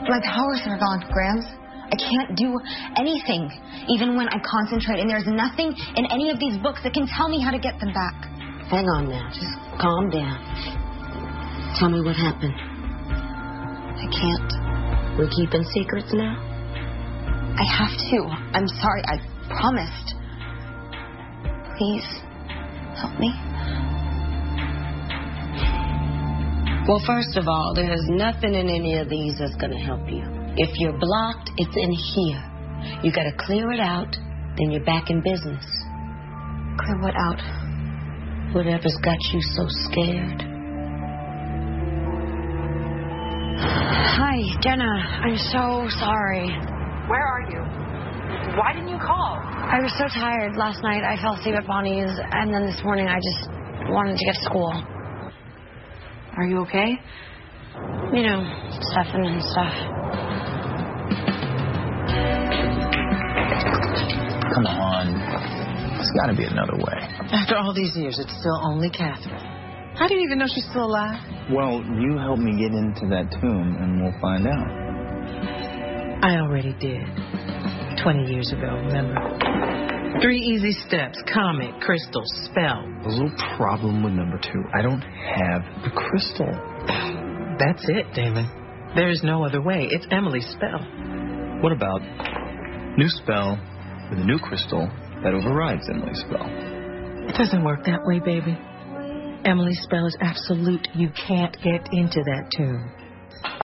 My powers are gone, Grams. I can't do anything, even when I concentrate, and there's nothing in any of these books that can tell me how to get them back. Hang on now. Just calm down. Tell me what happened. I can't. We're keeping secrets now? I have to. I'm sorry. I promised. Please, help me. Well, first of all, there's nothing in any of these that's going to help you. If you're blocked, it's in here. You got to clear it out, then you're back in business. Clear what out? Whatever's got you so scared. Hi, Jenna. I'm so sorry. Where are you? Why didn't you call? I was so tired last night. I fell asleep at Bonnie's, and then this morning I just wanted to get to school. Are you okay? You know, stuffing and stuff. Come on. There's got to be another way. After all these years, it's still only Catherine. How do you even know she's still alive? Well, you help me get into that tomb, and we'll find out. I already did. 20 years ago, remember? 3 easy steps: comet, crystal, spell. A little problem with number 2. I don't have the crystal. That's it, Damon. There is no other way. It's Emily's spell. What about new spell with a new crystal that overrides Emily's spell? It doesn't work that way, baby. Emily's spell is absolute. You can't get into that tomb.